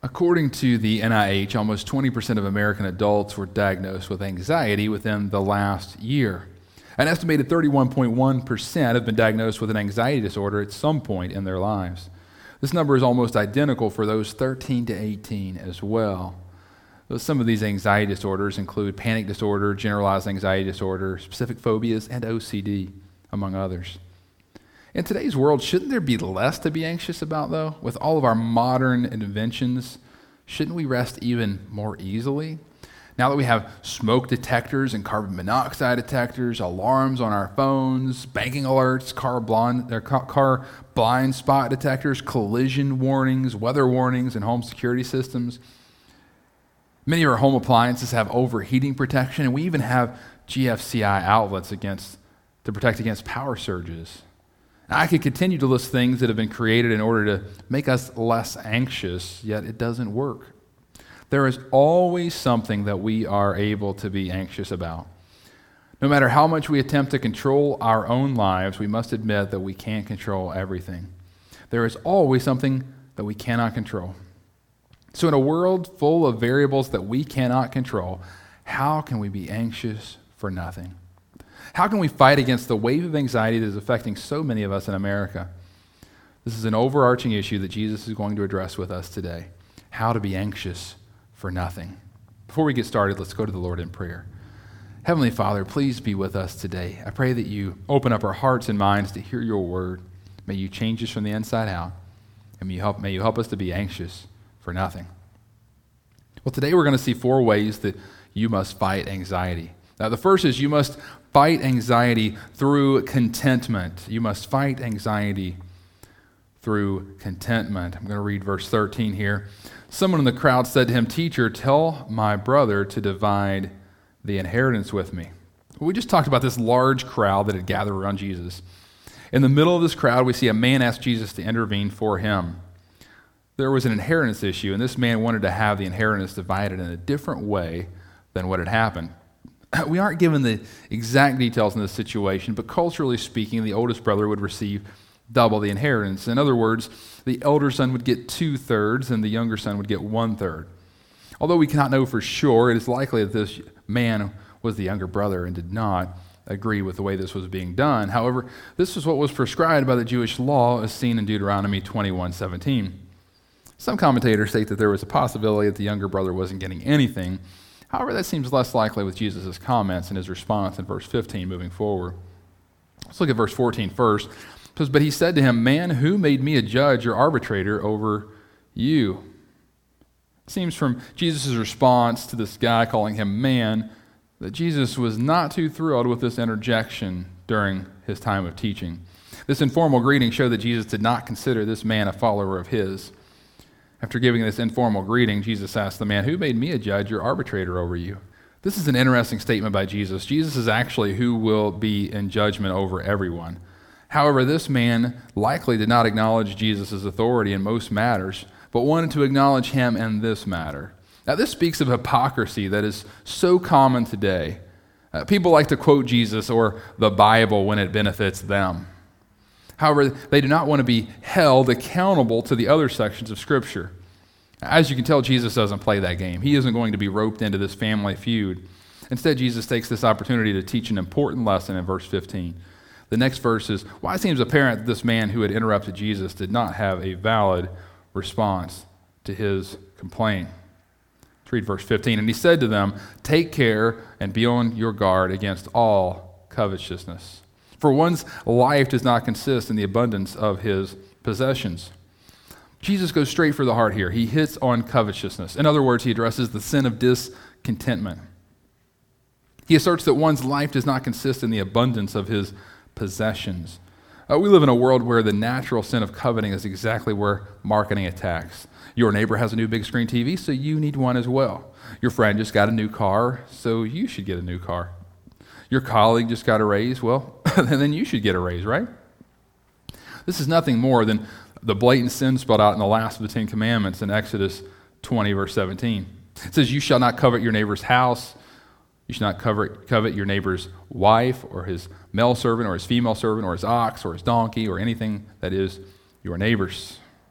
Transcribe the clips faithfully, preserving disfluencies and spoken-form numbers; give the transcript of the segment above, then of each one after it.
According to the N I H, almost twenty percent of American adults were diagnosed with anxiety within the last year. An estimated thirty-one point one percent have been diagnosed with an anxiety disorder at some point in their lives. This number is almost identical for those thirteen to eighteen as well. Some of these anxiety disorders include panic disorder, generalized anxiety disorder, specific phobias, and O C D, among others. In today's world, shouldn't there be less to be anxious about, though? With all of our modern inventions, shouldn't we rest even more easily? Now that we have smoke detectors and carbon monoxide detectors, alarms on our phones, banking alerts, car blind, or car blind spot detectors, collision warnings, weather warnings, and home security systems. Many of our home appliances have overheating protection, and we even have G F C I outlets against to protect against power surges. I could continue to list things that have been created in order to make us less anxious, yet it doesn't work. There is always something that we are able to be anxious about. No matter how much we attempt to control our own lives, we must admit that we can't control everything. There is always something that we cannot control. So in a world full of variables that we cannot control, how can we be anxious for nothing? How can we fight against the wave of anxiety that is affecting so many of us in America? This is an overarching issue that Jesus is going to address with us today. How to be anxious for nothing. Before we get started, let's go to the Lord in prayer. Heavenly Father, please be with us today. I pray that you open up our hearts and minds to hear your word. May you change us from the inside out, and may you help, may you help us to be anxious for nothing. Well, today we're going to see four ways that you must fight anxiety. Now, the first is you must fight anxiety through contentment. You must fight anxiety through contentment. I'm going to read verse thirteen here. Someone in the crowd said to him, "Teacher, tell my brother to divide the inheritance with me." We just talked about this large crowd that had gathered around Jesus. In the middle of this crowd, we see a man ask Jesus to intervene for him. There was an inheritance issue, and this man wanted to have the inheritance divided in a different way than what had happened. We aren't given the exact details in this situation, but culturally speaking, the oldest brother would receive double the inheritance. In other words, the elder son would get two-thirds, and the younger son would get one-third. Although we cannot know for sure, it is likely that this man was the younger brother and did not agree with the way this was being done. However, this is what was prescribed by the Jewish law as seen in Deuteronomy twenty-one seventeen. Some commentators state that there was a possibility that the younger brother wasn't getting anything. However, that seems less likely with Jesus' comments and his response in verse fifteen moving forward. Let's look at verse fourteen first. It says, "But he said to him, 'Man, who made me a judge or arbitrator over you?'" It seems from Jesus' response to this guy calling him man that Jesus was not too thrilled with this interjection during his time of teaching. This informal greeting showed that Jesus did not consider this man a follower of his. After giving this informal greeting, Jesus asked the man, "Who made me a judge or arbitrator over you?" This is an interesting statement by Jesus. Jesus is actually who will be in judgment over everyone. However, this man likely did not acknowledge Jesus' authority in most matters, but wanted to acknowledge him in this matter. Now, this speaks of hypocrisy that is so common today. Uh, people like to quote Jesus or the Bible when it benefits them. However, they do not want to be held accountable to the other sections of Scripture. As you can tell, Jesus doesn't play that game. He isn't going to be roped into this family feud. Instead, Jesus takes this opportunity to teach an important lesson in verse fifteen. The next verse is, "Why it seems apparent that this man who had interrupted Jesus did not have a valid response to his complaint." Let's read verse fifteen. "And he said to them, 'Take care and be on your guard against all covetousness. For one's life does not consist in the abundance of his possessions.'" Jesus goes straight for the heart here. He hits on covetousness. In other words, he addresses the sin of discontentment. He asserts that one's life does not consist in the abundance of his possessions. Uh, we live in a world where the natural sin of coveting is exactly where marketing attacks. Your neighbor has a new big screen T V, so you need one as well. Your friend just got a new car, so you should get a new car. Your colleague just got a raise, well, then you should get a raise, right? This is nothing more than the blatant sin spelled out in the last of the Ten Commandments in Exodus twenty, verse seventeen. It says, "You shall not covet your neighbor's house. You shall not covet, covet your neighbor's wife or his male servant or his female servant or his ox or his donkey or anything that is your neighbor's."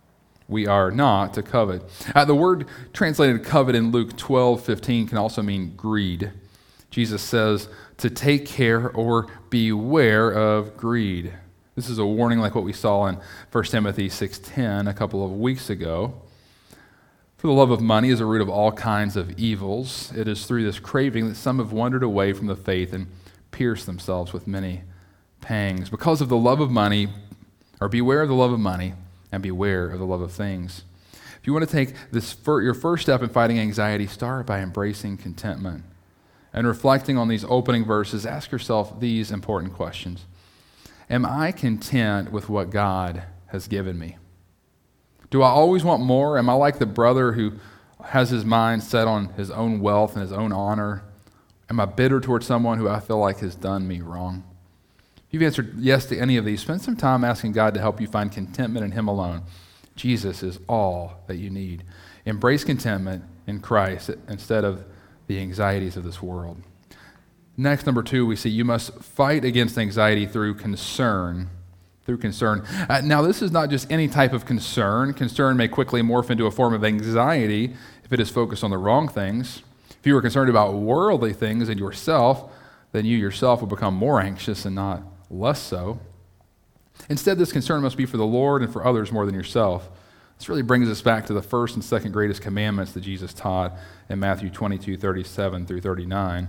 we are not to covet. Uh, the word translated covet in Luke twelve fifteen can also mean greed. Jesus says to take care or beware of greed. This is a warning like what we saw in First Timothy six ten a couple of weeks ago. For the love of money is a root of all kinds of evils. It is through this craving that some have wandered away from the faith and pierced themselves with many pangs. Because of the love of money, or beware of the love of money, and beware of the love of things. If you want to take this fir- your first step in fighting anxiety, start by embracing contentment. And reflecting on these opening verses, ask yourself these important questions. Am I content with what God has given me? Do I always want more? Am I like the brother who has his mind set on his own wealth and his own honor? Am I bitter towards someone who I feel like has done me wrong? If you've answered yes to any of these, spend some time asking God to help you find contentment in Him alone. Jesus is all that you need. Embrace contentment in Christ instead of the anxieties of this world. Next, number two, we see you must fight against anxiety through concern. Through concern. Uh, now, this is not just any type of concern. Concern may quickly morph into a form of anxiety if it is focused on the wrong things. If you are concerned about worldly things and yourself, then you yourself will become more anxious and not less so. Instead, this concern must be for the Lord and for others more than yourself. This really brings us back to the first and second greatest commandments that Jesus taught in Matthew twenty-two, thirty-seven through thirty-nine.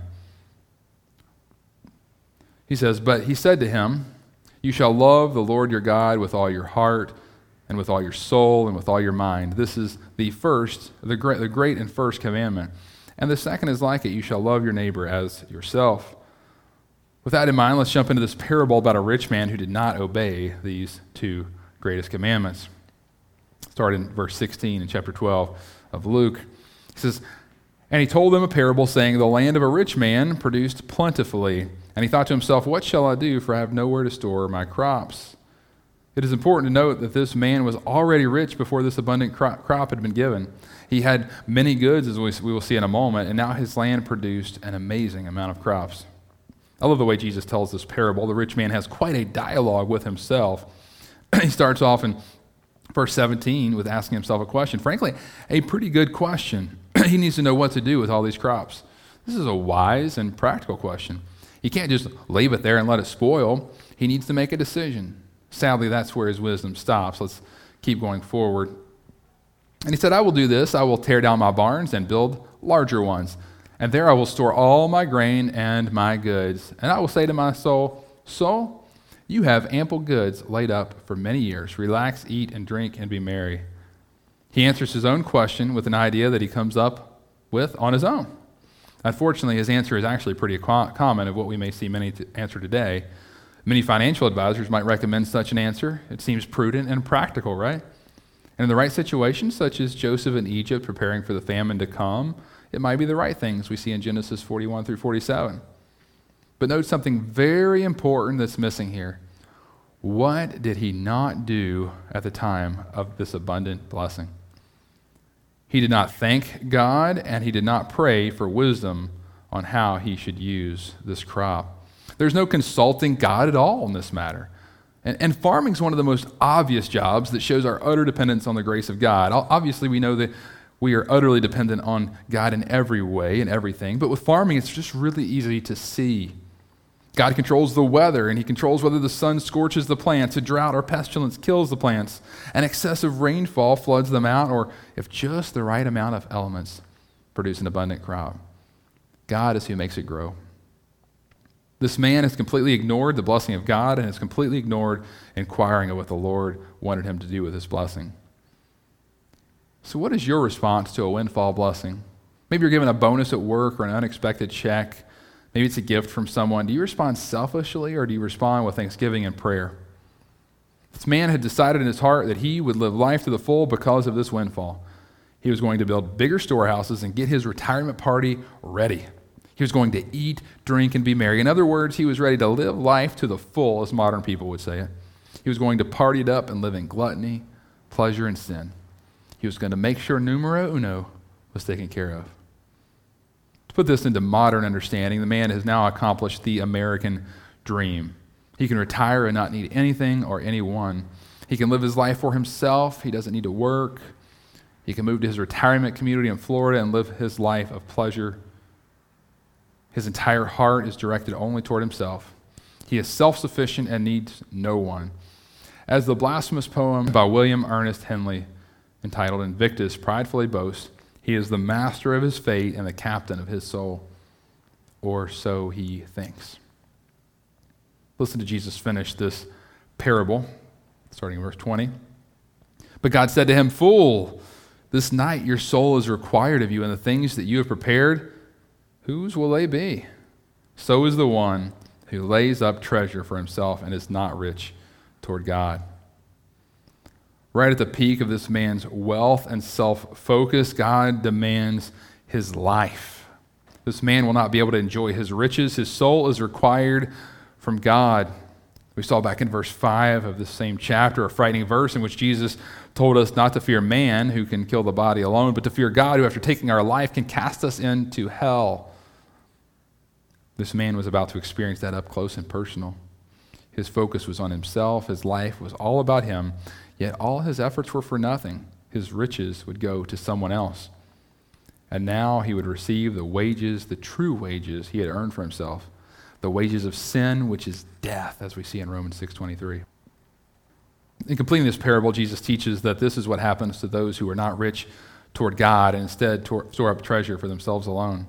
He says, "But he said to him, you shall love the Lord your God with all your heart and with all your soul and with all your mind. This is the first, the great, the great and first commandment. And the second is like it, you shall love your neighbor as yourself." With that in mind, let's jump into this parable about a rich man who did not obey these two greatest commandments. Start in verse sixteen in chapter twelve of Luke. He says, "And he told them a parable, saying, the land of a rich man produced plentifully. And he thought to himself, what shall I do, for I have nowhere to store my crops?" It is important to note that this man was already rich before this abundant crop, crop had been given. He had many goods, as we, we will see in a moment, and now his land produced an amazing amount of crops. I love the way Jesus tells this parable. The rich man has quite a dialogue with himself. He starts off in verse seventeen with asking himself a question. Frankly, a pretty good question. He needs to know what to do with all these crops. This is a wise and practical question. He can't just leave it there and let it spoil. He needs to make a decision. Sadly, that's where his wisdom stops. Let's keep going forward. And he said, "I will do this. I will tear down my barns and build larger ones. And there I will store all my grain and my goods. And I will say to my soul, soul, you have ample goods laid up for many years. Relax, eat, and drink, and be merry." He answers his own question with an idea that he comes up with on his own. Unfortunately, his answer is actually pretty common of what we may see many to answer today. Many financial advisors might recommend such an answer. It seems prudent and practical, right? And in the right situation, such as Joseph in Egypt preparing for the famine to come, it might be the right things we see in Genesis forty-one through forty-seven. But note something very important that's missing here. What did he not do at the time of this abundant blessing? He did not thank God, and he did not pray for wisdom on how he should use this crop. There's no consulting God at all in this matter. And, and farming is one of the most obvious jobs that shows our utter dependence on the grace of God. Obviously, we know that we are utterly dependent on God in every way and everything. But with farming, it's just really easy to see. God controls the weather, and he controls whether the sun scorches the plants, a drought or pestilence kills the plants, and excessive rainfall floods them out, or if just the right amount of elements produce an abundant crop. God is who makes it grow. This man has completely ignored the blessing of God and has completely ignored inquiring of what the Lord wanted him to do with his blessing. So what is your response to a windfall blessing? Maybe you're given a bonus at work or an unexpected check. Maybe it's a gift from someone. Do you respond selfishly or do you respond with thanksgiving and prayer? This man had decided in his heart that he would live life to the full because of this windfall. He was going to build bigger storehouses and get his retirement party ready. He was going to eat, drink, and be merry. In other words, he was ready to live life to the full, as modern people would say it. He was going to party it up and live in gluttony, pleasure, and sin. He was going to make sure numero uno was taken care of. To put this into modern understanding, the man has now accomplished the American dream. He can retire and not need anything or anyone. He He can live his life for himself. He doesn't need to work. He can move to his retirement community in Florida and live his life of pleasure. His entire heart is directed only toward himself. He is self-sufficient and needs no one. As the blasphemous poem by William Ernest Henley, entitled Invictus, pridefully boasts, he is the master of his fate and the captain of his soul, or so he thinks. Listen to Jesus finish this parable, starting in verse twenty. But God said to him, "Fool, this night your soul is required of you, and the things that you have prepared, whose will they be? So is the one who lays up treasure for himself and is not rich toward God." Right at the peak of this man's wealth and self-focus, God demands his life. This man will not be able to enjoy his riches. His soul is required from God. We saw back in verse five of this same chapter, a frightening verse in which Jesus told us not to fear man who can kill the body alone, but to fear God who, after taking our life, can cast us into hell. This man was about to experience that up close and personal. His focus was on himself. His life was all about him, yet all his efforts were for nothing. His riches would go to someone else. And now he would receive the wages, the true wages he had earned for himself, the wages of sin, which is death, as we see in Romans six twenty-three. In completing this parable, Jesus teaches that this is what happens to those who are not rich toward God and instead store up treasure for themselves alone.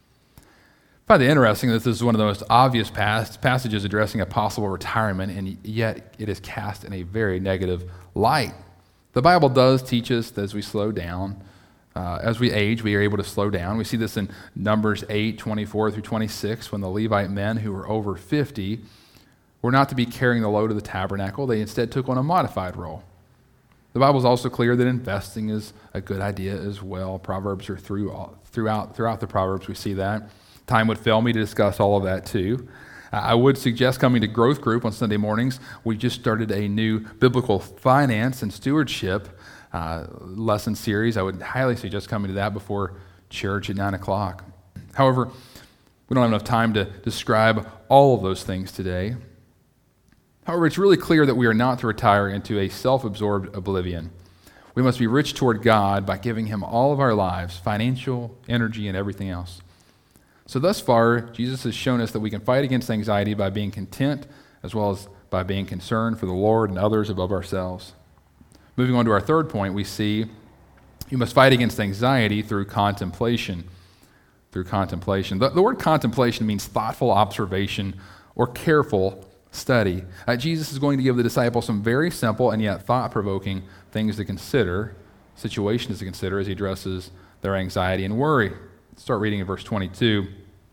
I find it interesting that this is one of the most obvious passages addressing a possible retirement, and yet it is cast in a very negative light. The Bible does teach us that as we slow down, uh, as we age, we are able to slow down. We see this in Numbers eight, twenty-four through twenty-six, when the Levite men who were over fifty were not to be carrying the load of the tabernacle. They instead took on a modified role. The Bible is also clear that investing is a good idea as well. Proverbs are through, throughout, throughout the Proverbs, we see that. Time would fail me to discuss all of that too. I would suggest coming to Growth Group on Sunday mornings. We just started a new biblical finance and stewardship uh, lesson series. I would highly suggest coming to that before church at nine o'clock. However, we don't have enough time to describe all of those things today. However, it's really clear that we are not to retire into a self-absorbed oblivion. We must be rich toward God by giving him all of our lives, financial, energy, and everything else. So thus far, Jesus has shown us that we can fight against anxiety by being content as well as by being concerned for the Lord and others above ourselves. Moving on to our third point, we see you must fight against anxiety through contemplation. Through contemplation. The, the word contemplation means thoughtful observation or careful study. Uh, Jesus is going to give the disciples some very simple and yet thought-provoking things to consider, situations to consider as he addresses their anxiety and worry. Let's start reading in verse twenty-two.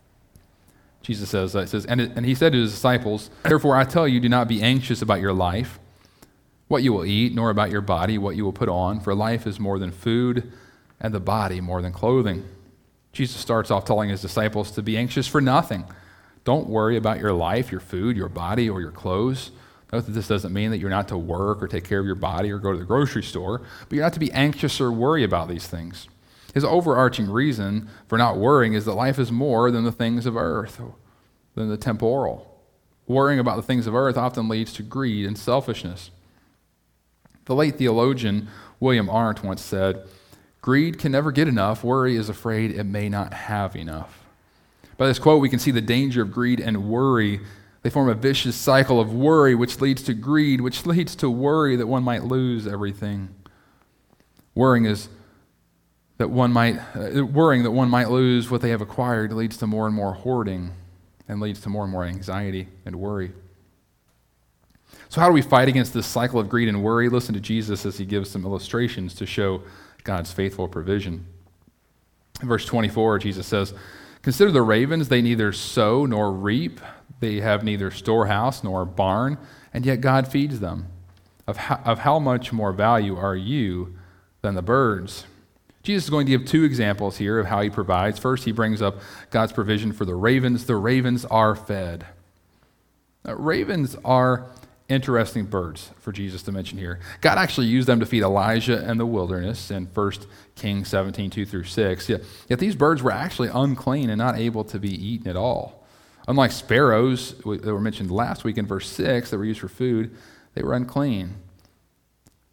Jesus says, uh, it says, and, it, and he said to his disciples, "Therefore I tell you, do not be anxious about your life, what you will eat, nor about your body, what you will put on, for life is more than food, and the body more than clothing." Jesus starts off telling his disciples to be anxious for nothing. Don't worry about your life, your food, your body, or your clothes. Note that this doesn't mean that you're not to work or take care of your body or go to the grocery store, but you're not to be anxious or worry about these things. His overarching reason for not worrying is that life is more than the things of earth, than the temporal. Worrying about the things of earth often leads to greed and selfishness. The late theologian William Arndt once said, "Greed can never get enough. Worry is afraid it may not have enough." By this quote, we can see the danger of greed and worry. They form a vicious cycle of worry, which leads to greed, which leads to worry that one might lose everything. Worrying is that one might, uh, worrying that one might lose what they have acquired leads to more and more hoarding and leads to more and more anxiety and worry. So how do we fight against this cycle of greed and worry? Listen to Jesus as he gives some illustrations to show God's faithful provision. In verse twenty-four, Jesus says, "Consider the ravens, they neither sow nor reap. They have neither storehouse nor barn, and yet God feeds them. Of how, of how much more value are you than the birds?" Jesus is going to give two examples here of how he provides. First, he brings up God's provision for the ravens. The ravens are fed. Now, ravens are interesting birds for Jesus to mention here. God actually used them to feed Elijah in the wilderness in First Kings seventeen, two through six. Yet, yet these birds were actually unclean and not able to be eaten at all. Unlike sparrows that were mentioned last week in verse six that were used for food, they were unclean.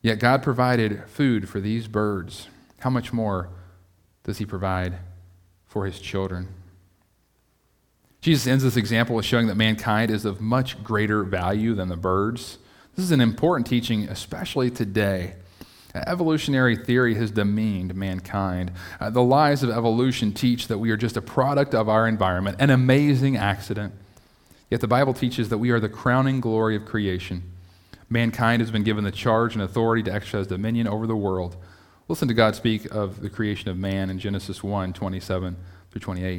Yet God provided food for these birds. How much more does he provide for his children? Jesus ends this example with showing that mankind is of much greater value than the birds. This is an important teaching, especially today. Evolutionary theory has demeaned mankind. Uh, the lies of evolution teach that we are just a product of our environment, an amazing accident. Yet the Bible teaches that we are the crowning glory of creation. Mankind has been given the charge and authority to exercise dominion over the world. Listen to God speak of the creation of man in Genesis one, twenty-seven through twenty-eight.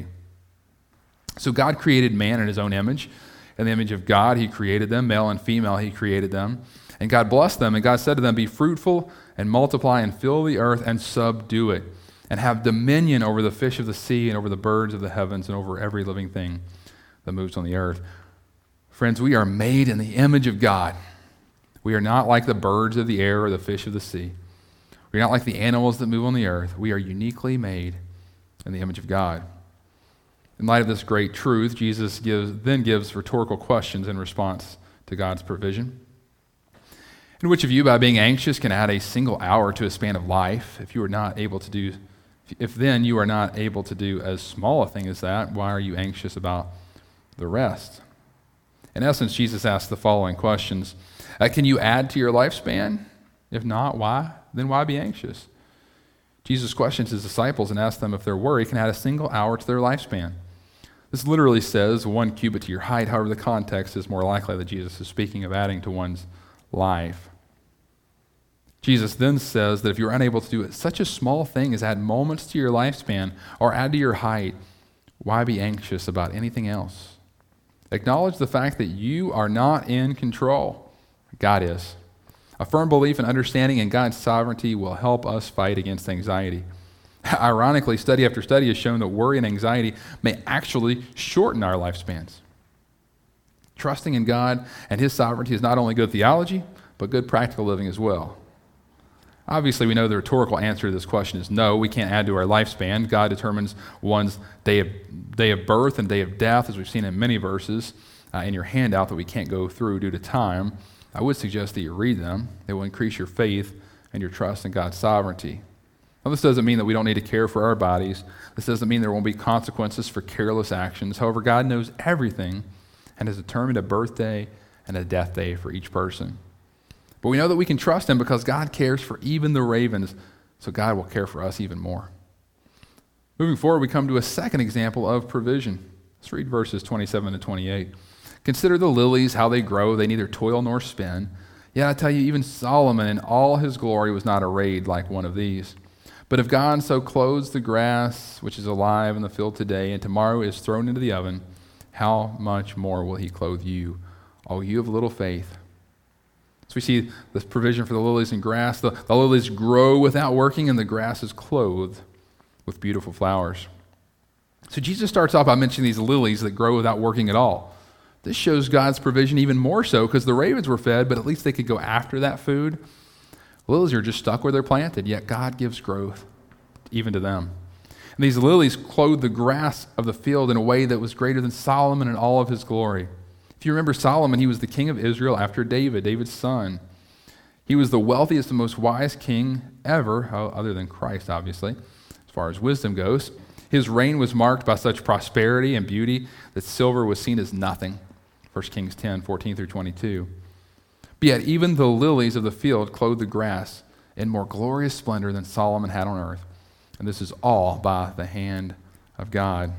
So God created man in his own image. In the image of God, he created them. Male and female, he created them. And God blessed them, and God said to them, "Be fruitful and multiply and fill the earth and subdue it, and have dominion over the fish of the sea and over the birds of the heavens and over every living thing that moves on the earth." Friends, we are made in the image of God. We are not like the birds of the air or the fish of the sea. We are not like the animals that move on the earth. We are uniquely made in the image of God. In light of this great truth, Jesus gives, then gives rhetorical questions in response to God's provision. "And which of you, by being anxious, can add a single hour to a span of life? If you are not able to do, if then you are not able to do as small a thing as that, why are you anxious about the rest?" In essence, Jesus asks the following questions. Uh, can you add to your lifespan? If not, why? Then why be anxious? Jesus questions his disciples and asks them if their worry can add a single hour to their lifespan. This literally says one cubit to your height. However, the context is more likely that Jesus is speaking of adding to one's life. Jesus then says that if you're unable to do such a small thing as add moments to your lifespan or add to your height, why be anxious about anything else? Acknowledge the fact that you are not in control. God is. A firm belief and understanding in God's sovereignty will help us fight against anxiety. Ironically, study after study has shown that worry and anxiety may actually shorten our lifespans. Trusting in God and his sovereignty is not only good theology, but good practical living as well. Obviously, we know the rhetorical answer to this question is no, we can't add to our lifespan. God determines one's day of, day of birth and day of death, as we've seen in many verses uh, in your handout that we can't go through due to time. I would suggest that you read them. They will increase your faith and your trust in God's sovereignty. Now, this doesn't mean that we don't need to care for our bodies. This doesn't mean there won't be consequences for careless actions. However, God knows everything and has determined a birthday and a death day for each person. But we know that we can trust him because God cares for even the ravens, so God will care for us even more. Moving forward, we come to a second example of provision. Let's read verses twenty-seven to twenty-eight. "Consider the lilies, how they grow. They neither toil nor spin. Yet I tell you, even Solomon in all his glory was not arrayed like one of these. But if God so clothes the grass, which is alive in the field today, and tomorrow is thrown into the oven, how much more will he clothe you, O you of little faith?" So we see this provision for the lilies and grass. The, the lilies grow without working, and the grass is clothed with beautiful flowers. So Jesus starts off by mentioning these lilies that grow without working at all. This shows God's provision even more so because the ravens were fed, but at least they could go after that food. Lilies are just stuck where they're planted, yet God gives growth even to them. And these lilies clothed the grass of the field in a way that was greater than Solomon in all of his glory. If you remember Solomon, he was the king of Israel after David, David's son. He was the wealthiest and most wise king ever, other than Christ, obviously, as far as wisdom goes. His reign was marked by such prosperity and beauty that silver was seen as nothing. First Kings ten, fourteen through twenty-two. But yet even the lilies of the field clothe the grass in more glorious splendor than Solomon had on earth. And this is all by the hand of God.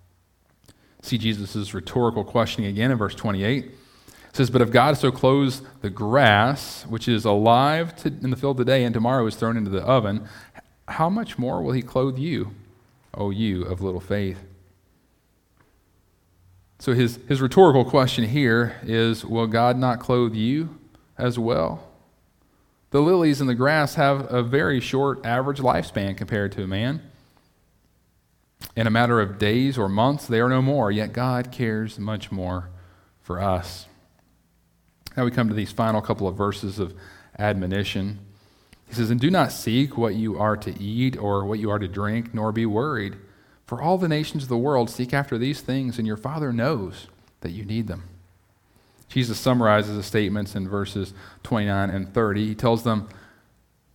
See Jesus' rhetorical questioning again in verse twenty-eight. It says, "But if God so clothes the grass, which is alive to, in the field today and tomorrow is thrown into the oven, how much more will he clothe you, O you of little faith?" So his, his rhetorical question here is, will God not clothe you as well? The lilies and the grass have a very short average lifespan compared to a man. In a matter of days or months, they are no more, yet God cares much more for us. Now we come to these final couple of verses of admonition. He says, "And do not seek what you are to eat or what you are to drink, nor be worried. For all the nations of the world seek after these things, and your Father knows that you need them." Jesus summarizes the statements in verses twenty-nine and thirty. He tells them,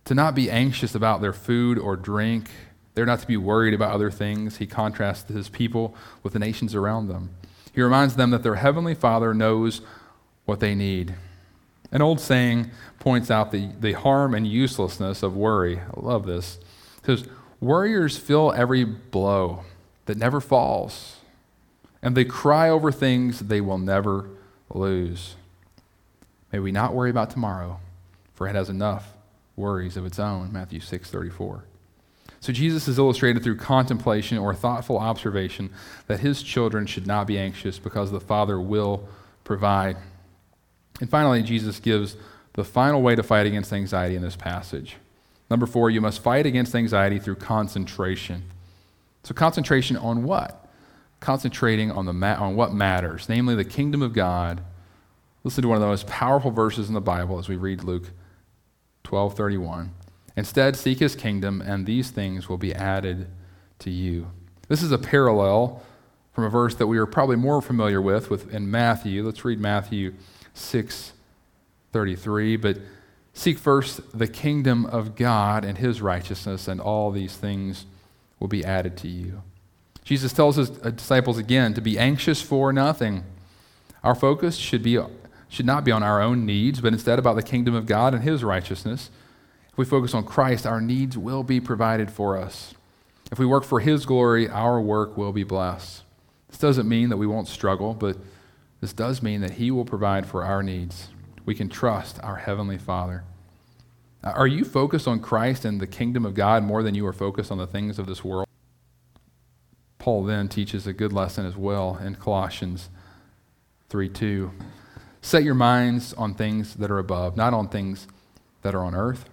to not be anxious about their food or drink. They're not to be worried about other things. He contrasts his people with the nations around them. He reminds them that their heavenly Father knows what they need. An old saying points out the, the harm and uselessness of worry. I love this. It says, worriers feel every blow that never falls, and they cry over things they will never lose. May we not worry about tomorrow, for it has enough worries of its own, Matthew six thirty-four. So Jesus is illustrated through contemplation or thoughtful observation that his children should not be anxious because the Father will provide. And finally, Jesus gives the final way to fight against anxiety in this passage. Number four, you must fight against anxiety through concentration. So concentration on what? Concentrating on the ma- on what matters, namely the kingdom of God. Listen to one of the most powerful verses in the Bible as we read Luke twelve thirty-one. Instead, seek his kingdom, and these things will be added to you. This is a parallel from a verse that we are probably more familiar with, with in Matthew. Let's read Matthew six thirty-three. But seek first the kingdom of God and his righteousness, and all these things will be added to you. Jesus tells his disciples again to be anxious for nothing. Our focus should be should not be on our own needs, but instead about the kingdom of God and his righteousness. If we focus on Christ, our needs will be provided for us. If we work for his glory, our work will be blessed. This doesn't mean that we won't struggle, but this does mean that he will provide for our needs. We can trust our heavenly Father. Are you focused on Christ and the kingdom of God more than you are focused on the things of this world? Paul then teaches a good lesson as well in Colossians three two. Set your minds on things that are above, not on things that are on earth.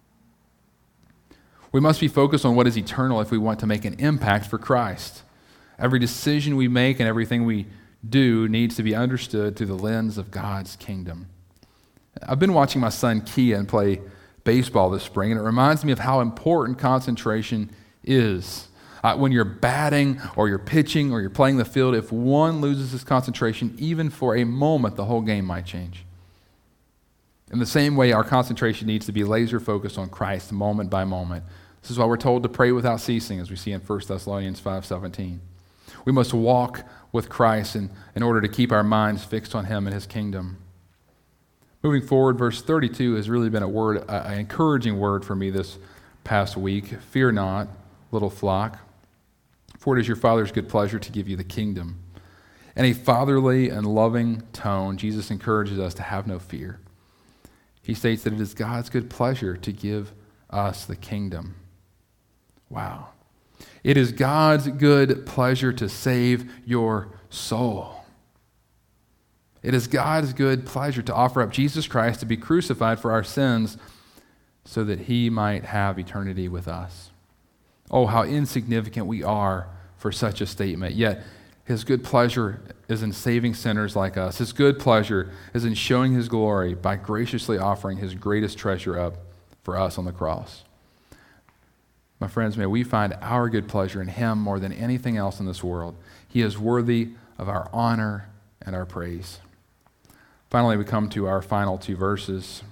We must be focused on what is eternal if we want to make an impact for Christ. Every decision we make and everything we do needs to be understood through the lens of God's kingdom. I've been watching my son Kian play baseball this spring, and it reminds me of how important concentration is. Uh, when you're batting or you're pitching or you're playing the field, if one loses his concentration, even for a moment, the whole game might change. In the same way, our concentration needs to be laser focused on Christ moment by moment. This is why we're told to pray without ceasing, as we see in First Thessalonians five seventeen. We must walk with Christ in, in order to keep our minds fixed on him and his kingdom. Moving forward, verse thirty-two has really been a word, an encouraging word for me this past week. Fear not, little flock, for it is your Father's good pleasure to give you the kingdom. In a fatherly and loving tone, Jesus encourages us to have no fear. He states that it is God's good pleasure to give us the kingdom. Wow. It is God's good pleasure to save your soul. It is God's good pleasure to offer up Jesus Christ to be crucified for our sins so that he might have eternity with us. Oh, how insignificant we are for such a statement. Yet his good pleasure is in saving sinners like us. His good pleasure is in showing his glory by graciously offering his greatest treasure up for us on the cross. My friends, may we find our good pleasure in him more than anything else in this world. He is worthy of our honor and our praise. Finally, we come to our final two verses.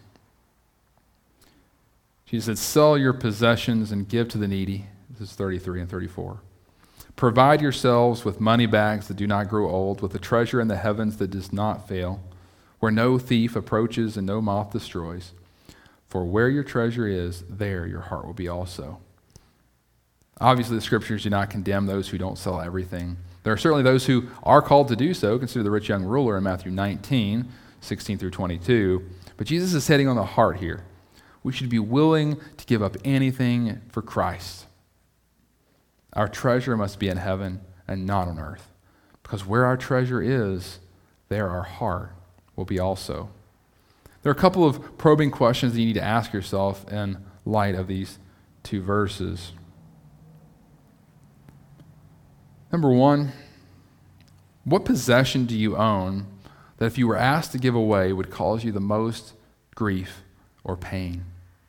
Jesus said, sell your possessions and give to the needy. This is thirty-three and thirty-four. Provide yourselves with money bags that do not grow old, with a treasure in the heavens that does not fail, where no thief approaches and no moth destroys. For where your treasure is, there your heart will be also. Obviously, the scriptures do not condemn those who don't sell everything. There are certainly those who are called to do so. Consider the rich young ruler in Matthew nineteen, sixteen through twenty-two. But Jesus is hitting on the heart here. We should be willing to give up anything for Christ. Our treasure must be in heaven and not on earth, because where our treasure is, there our heart will be also. There are a couple of probing questions that you need to ask yourself in light of these two verses. Number one, what possession do you own that if you were asked to give away would cause you the most grief or pain?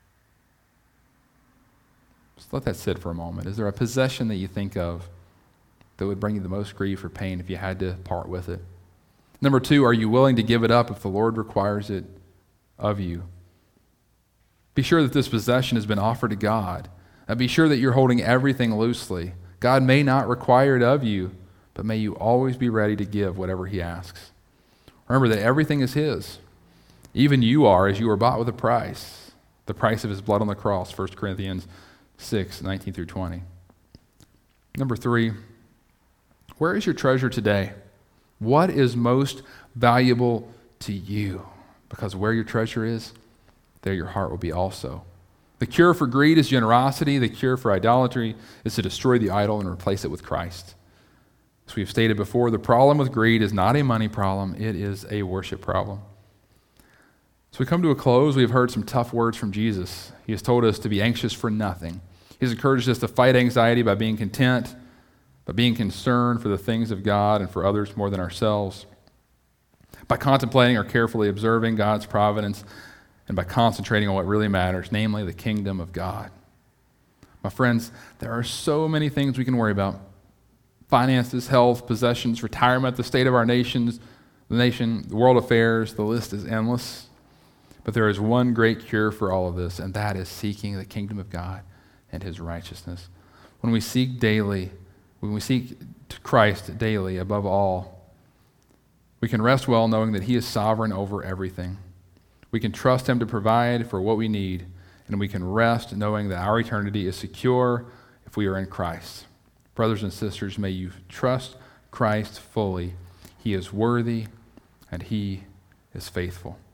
Just let that sit for a moment. Is there a possession that you think of that would bring you the most grief or pain if you had to part with it? Number two, are you willing to give it up if the Lord requires it of you? Be sure that this possession has been offered to God. And be sure that you're holding everything loosely. God may not require it of you, but may you always be ready to give whatever he asks. Remember that everything is his. Even you are, as you were bought with a price, the price of his blood on the cross, First Corinthians six, nineteen through twenty. Number three, where is your treasure today? What is most valuable to you? Because where your treasure is, there your heart will be also. The cure for greed is generosity. The cure for idolatry is to destroy the idol and replace it with Christ. As we've stated before, the problem with greed is not a money problem, it is a worship problem. So we come to a close. We've heard some tough words from Jesus. He has told us to be anxious for nothing. He's encouraged us to fight anxiety by being content, by being concerned for the things of God and for others more than ourselves, by contemplating or carefully observing God's providence, and by concentrating on what really matters, namely the kingdom of God. My friends, there are so many things we can worry about. Finances, health, possessions, retirement, the state of our nations, the nation, the world affairs, the list is endless. But there is one great cure for all of this, and that is seeking the kingdom of God and his righteousness. When we seek daily, when we seek Christ daily above all, we can rest well knowing that he is sovereign over everything. We can trust him to provide for what we need, and we can rest knowing that our eternity is secure if we are in Christ. Brothers and sisters, may you trust Christ fully. He is worthy, and he is faithful.